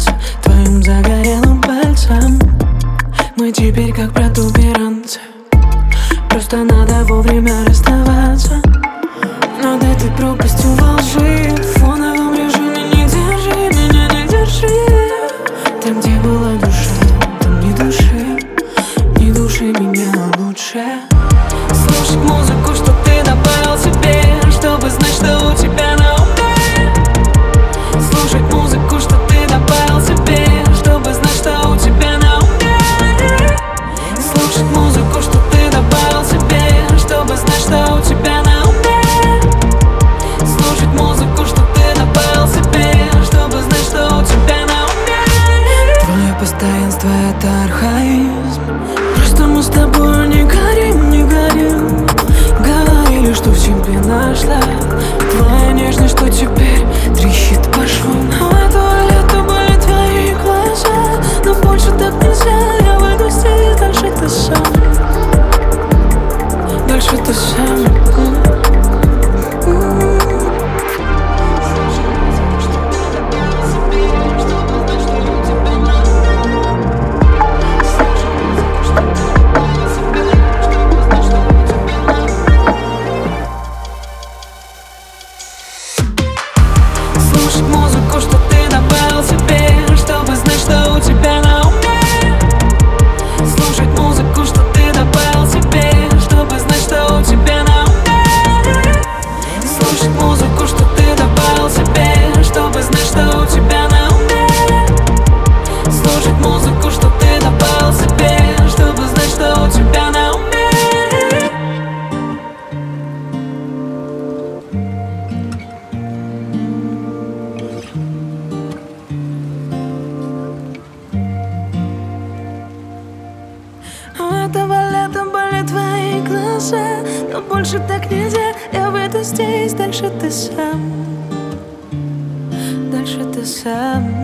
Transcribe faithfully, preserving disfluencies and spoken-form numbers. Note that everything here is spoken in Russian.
нравится твоим загорелым пальцем. Мы теперь как протуберанцы, просто надо вовремя расставаться. Над этой пропастью во лжи, в фоновом режиме не держи меня, не держи. Там, где была душа, там ни души, ни души меня лучше. Слушать музыку, что ты добавил себе, чтобы знать, что у тебя на уме. Слушать музыку, что ты добавил себе, чтобы знать, что у тебя на уме. Слушать музыку, что ты добавил себе, чтобы знать, что у тебя на уме. Слушать музыку, что ты добавил себе, чтобы знать, что у тебя на уме. Твое постоянство — это архаизм. Просто мы с тобой не горим, не горим. Говорили, что в себе нашла твоя нежность, что теперь трещит по швам. А твое лето были твои глаза, но больше так нельзя. Я выйду здесь, дальше ты сам, дальше ты сам. Слушать музыку, что ты добавил себе, чтобы знать, что у тебя на уме. Слушать музыку, что ты добавил себе, чтобы знать, что у тебя на уме. Слушать музыку, что ты добавил себе, чтобы знать, что у тебя на уме. Слушать музыку, что ты добавил себе, чтобы знать, что у тебя на уме. У этого лета были твои глаза, но больше так нельзя. Я выйду здесь, дальше ты сам, дальше ты сам.